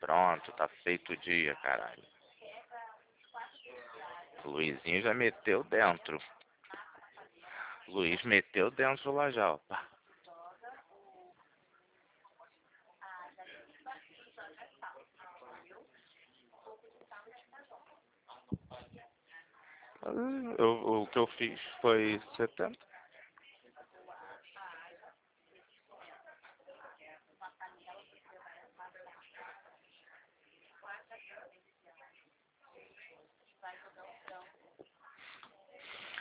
Pronto, tá feito o dia, caralho. O Luizinho já meteu dentro. Luiz meteu dentro lá já, ó. Pá. O que eu fiz foi 70.